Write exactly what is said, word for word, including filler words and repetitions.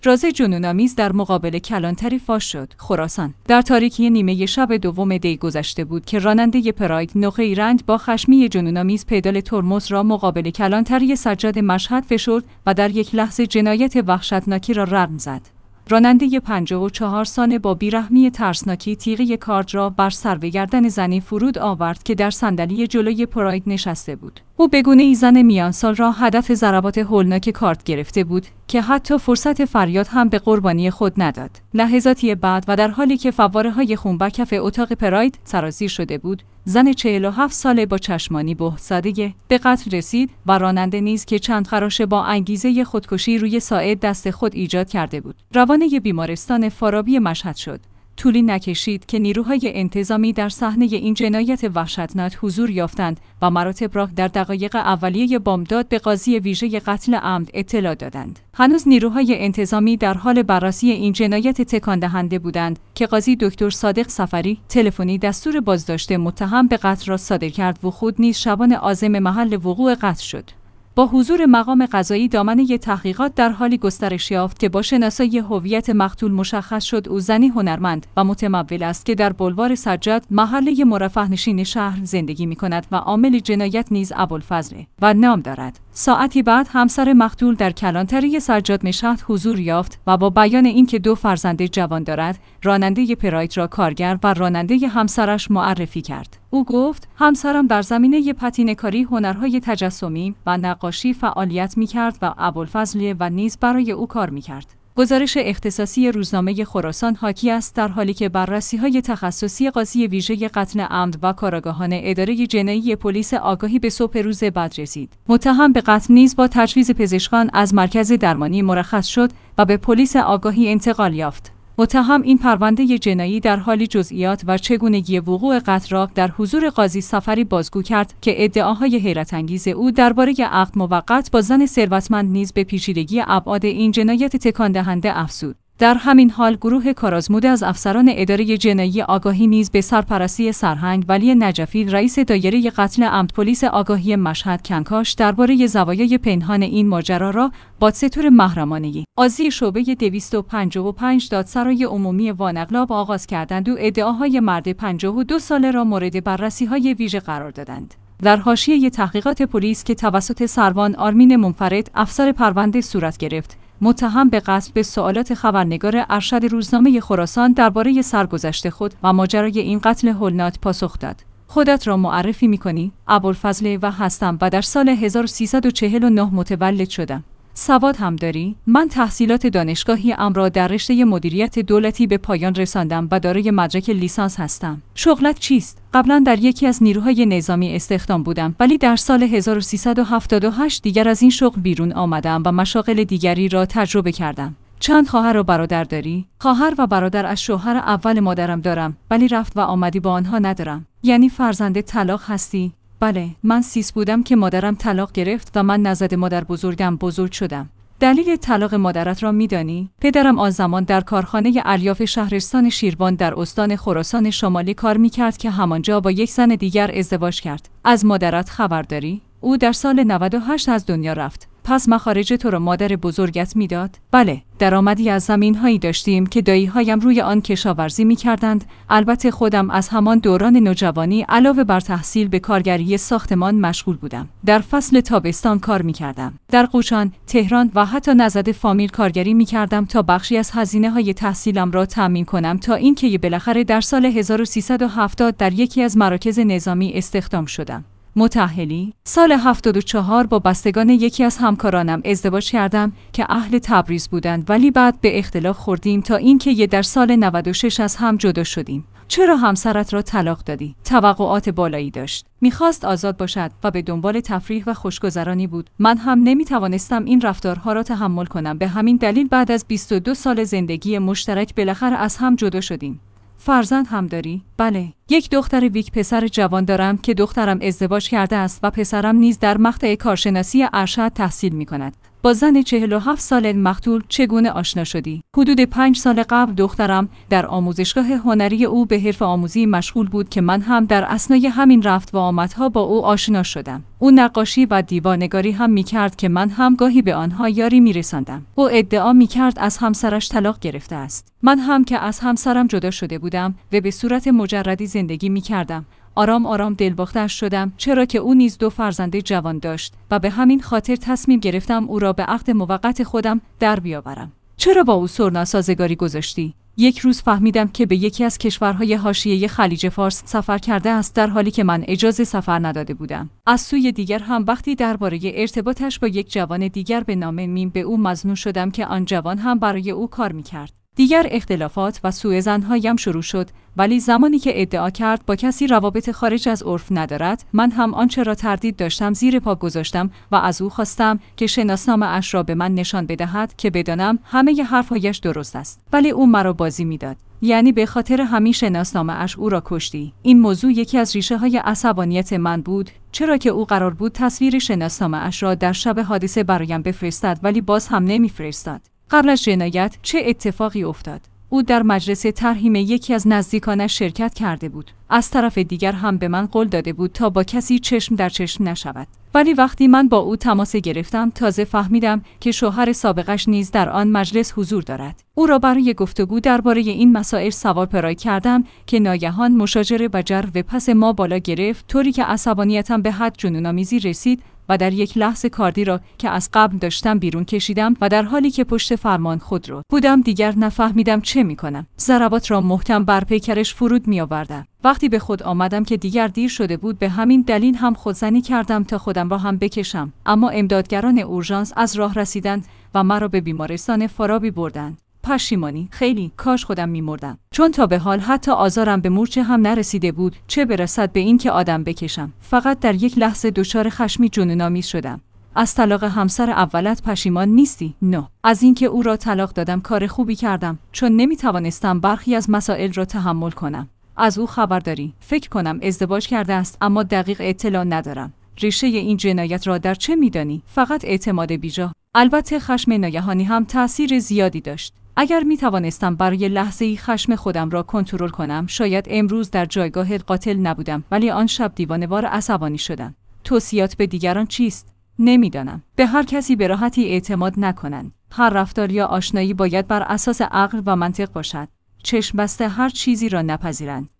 راز جنون‌آمیز در مقابل کلانتری فاش شد. خراسان. در تاریکی نیمه شب دوم دی گذشته بود که راننده پراید نقره رنگ با خشمی جنون‌آمیز پدال ترمز را مقابل کلانتری سجاد مشهد فشرد و در یک لحظه جنایت وحشتناکی را رقم زد. راننده پنجاه و چهار ساله با بیرحمی ترسناکی تیغه کارد را بر سر و گردن زنی فرود آورد که در صندلی جلوی پراید نشسته بود. او به گونه‌ای زن میان سال را هدف ضربات هولناک کارد گرفته بود که حتی فرصت فریاد هم به قربانی خود نداد. لحظاتی بعد و در حالی که فواره‌های خون بر کف اتاق پراید سرازیر شده بود، زن چهل و هفت ساله با چشمانی بهت‌زده به قتل رسید و راننده نیز که چند خراشه با انگیزه خودکشی روی ساعد دست خود ایجاد کرده بود، روانه بیمارستان فارابی مشهد شد. طولی نکشید که نیروهای انتظامی در صحنه این جنایت وحشتناک حضور یافتند و مراتب را در دقایق اولیه بامداد به قاضی ویژه قتل عمد اطلاع دادند. هنوز نیروهای انتظامی در حال بررسی این جنایت تکان دهنده بودند که قاضی دکتر صادق صفری تلفنی دستور بازداشت متهم به قتل را صادر کرد و خود نیز شبان عازم محل وقوع قتل شد. با حضور مقام قضایی دامنه تحقیقات در حالی گسترش یافت که با شناسایی هویت مقتول مشخص شد او زنی هنرمند و متمول است که در بلوار سجاد محله مرفه‌نشین شهر زندگی می‌کند و عامل جنایت نیز ابوالفضل و نام دارد. ساعتی بعد همسر مقتول در کلانتری سجاد مشهد حضور یافت و با بیان اینکه دو فرزند جوان دارد، راننده پراید را کارگر و راننده همسرش معرفی کرد. او گفت: همسرم در زمینه پتینه‌کاری، هنرهای تجسمی و نقاشی فعالیت می‌کرد و ابوالفضل و نیز برای او کار می‌کرد. گزارش اختصاصی روزنامه خراسان حاکی است در حالی که بررسی‌های تخصصی قاضی ویژه قتل عمد و کارآگاهان اداره جنایی پلیس آگاهی به صبح روز بعد رسید. متهم به قتل نیز با تجویز پزشکان از مرکز درمانی مرخص شد و به پلیس آگاهی انتقال یافت. متهم این پرونده جنایی در حالی جزئیات و چگونگی وقوع قتل را در حضور قاضی صفری بازگو کرد که ادعاهای حیرت انگیز او درباره عقد موقت با زن ثروتمند نیز به پیچیدگی ابعاد این جنایت تکان دهنده افزود. در همین حال گروه کارآزموده از افسران اداره جنایی آگاهی نیز به سرپرستی سرهنگ ولی نجفی رئیس دایره قتل عمد پلیس آگاهی مشهد کنکاش درباره زوایای پنهان این ماجرا را با ستور محرمانه‌ای قاضی شعبه دویست و پنجاه و پنج دادسرای عمومی وانقلاب آغاز کردند و ادعاهای مرد پنجاه و دو ساله را مورد بررسی‌های ویژه قرار دادند. در حاشیه تحقیقات پلیس که توسط سروان آرمین منفرد افسر پرونده صورت گرفت، متهم به قتل به سوالات خبرنگار ارشد روزنامه خراسان درباره سرگذشت خود و ماجرای این قتل هولناک پاسخ داد. خودت را معرفی می‌کنی؟ ابوالفضل و هستم و در سال هزار و سیصد و چهل و نه متولد شدم. سواد هم داری؟ من تحصیلات دانشگاهی ام را در رشته مدیریت دولتی به پایان رساندم و دارای مدرک لیسانس هستم. شغلت چیست؟ قبلا در یکی از نیروهای نظامی استخدام بودم ولی در سال هزار و سیصد و هفتاد و هشت دیگر از این شغل بیرون آمدم و مشاغل دیگری را تجربه کردم. چند خواهر و برادر داری؟ خواهر و برادر از شوهر اول مادرم دارم ولی رفت و آمدی با آنها ندارم. یعنی فرزند طلاق هستی؟ بله، من سیس بودم که مادرم طلاق گرفت و من نزد مادر بزرگم بزرگ شدم. دلیل طلاق مادرت را میدانی؟ پدرم آن زمان در کارخانه الیاف شهرستان شیروان در استان خراسان شمالی کار میکرد که همانجا با یک زن دیگر ازدواج کرد. از مادرت خبر داری؟ او در سال نود و هشت از دنیا رفت. پس مخارج تو را مادر بزرگت میداد؟ بله، درآمدی از زمین‌هایی داشتیم که دایی‌هایم روی آن کشاورزی می‌کردند. البته خودم از همان دوران نوجوانی علاوه بر تحصیل به کارگری ساختمان مشغول بودم. در فصل تابستان کار می‌کردم. در قوچان، تهران و حتی نزد فامیل کارگری می‌کردم تا بخشی از هزینه‌های تحصیلم را تأمین کنم تا اینکه بالاخره در سال هزار و سیصد و هفتاد در یکی از مراکز نظامی استخدام شدم. متأهلی؟ سال هفتاد و چهار با بستگان یکی از همکارانم ازدواج کردم که اهل تبریز بودند ولی بعد به اختلاف خوردیم تا اینکه یه در سال نود و شش از هم جدا شدیم. چرا همسرت را طلاق دادی؟ توقعات بالایی داشت. میخواست آزاد باشد و به دنبال تفریح و خوشگذرانی بود. من هم نمیتوانستم این رفتارها را تحمل کنم. به همین دلیل بعد از بیست و دو سال زندگی مشترک بالاخره از هم جدا شدیم. فرزند هم داری؟ بله. یک دختر ویک پسر جوان دارم که دخترم ازدواج کرده است و پسرم نیز در مقطع کارشناسی ارشد تحصیل می کند. با زن چهل و هفت ساله مقتول چگونه آشنا شدی؟ حدود پنج سال قبل دخترم در آموزشگاه هنری او به حرفه آموزی مشغول بود که من هم در اثنای همین رفت و آمدها با او آشنا شدم. او نقاشی و دیوارنگاری هم می‌کرد که من هم گاهی به آنها یاری می‌رساندم. او ادعا می‌کرد از همسرش طلاق گرفته است. من هم که از همسرم جدا شده بودم و به صورت مجردی زندگی می‌کردم. آرام آرام دلباخته‌اش شدم، چرا که او نیز دو فرزند جوان داشت و به همین خاطر تصمیم گرفتم او را به عقد موقت خودم در بیاورم. چرا با او سرنا سازگاری گذاشتی؟ یک روز فهمیدم که به یکی از کشورهای حاشیه خلیج فارس سفر کرده است، در حالی که من اجازه سفر نداده بودم. از سوی دیگر هم وقتی درباره ارتباطش با یک جوان دیگر به نام میم به او مظنون شدم که آن جوان هم برای او کار می‌کرد. دیگر اختلافات و سوء ظن‌هایم شروع شد، ولی زمانی که ادعا کرد با کسی روابط خارج از عرف ندارد، من هم آنچه را تردید داشتم زیر پا گذاشتم و از او خواستم که شناسنامه اش را به من نشان بدهد که بدانم همه حرف‌هایش درست است. ولی او مرا بازی میداد. یعنی به خاطر همین شناسنامه اش او را کشتی. این موضوع یکی از ریشه های عصبانیت من بود، چرا که او قرار بود تصویر شناسنامه اش را در شب حادثه برایم بفرستد، ولی باز هم نمیفرستاد. قبل از جنایت چه اتفاقی افتاد؟ او در مجلس ترحیم یکی از نزدیکانش شرکت کرده بود. از طرف دیگر هم به من قول داده بود تا با کسی چشم در چشم نشود. ولی وقتی من با او تماس گرفتم، تازه فهمیدم که شوهر سابقش نیز در آن مجلس حضور دارد. او را برای گفتگو درباره این مسائل سوار پرای کردم که ناگهان مشاجره و جر و پس ما بالا گرفت، طوری که عصبانیتم به حد جنون‌آمیزی رسید و در یک لحظه کاردی را که از قبل داشتم بیرون کشیدم و در حالی که پشت فرمان خودرو بودم دیگر نفهمیدم چه میکنم. ضربات را محکم بر پیکرش فرود می آوردم. وقتی به خود آمدم که دیگر دیر شده بود، به همین دلیل هم خودزنی کردم تا خودم را هم بکشم، اما امدادگران اورژانس از راه رسیدند و مرا به بیمارستان فارابی بردند. پشیمانی، خیلی کاش خودم می‌مردم، چون تا به حال حتی آزارم به مورچه هم نرسیده بود، چه برسد به این که آدم بکشم. فقط در یک لحظه دچار خشمی جنون‌آمیز شدم. از طلاق همسر اولت پشیمان نیستی؟ نه. از اینکه او را طلاق دادم کار خوبی کردم، چون نمی‌توانستم برخی از مسائل را تحمل کنم. از او خبر داری؟ فکر کنم ازدواج کرده است، اما دقیق اطلاع ندارم. ریشه این جنایت را در چه می‌دانی؟ فقط اعتماد بیجا. البته خشم ناگهانی هم تأثیر زیادی داشت. اگر می توانستم برای لحظه‌ای خشم خودم را کنترل کنم، شاید امروز در جایگاه قاتل نبودم، ولی آن شب دیوانه‌وار عصبانی شدم. توصیات به دیگران چیست؟ نمیدانم. به هر کسی به راحتی اعتماد نکنند. هر رفتار یا آشنایی باید بر اساس عقل و منطق باشد. چشم بسته هر چیزی را نپذیرند.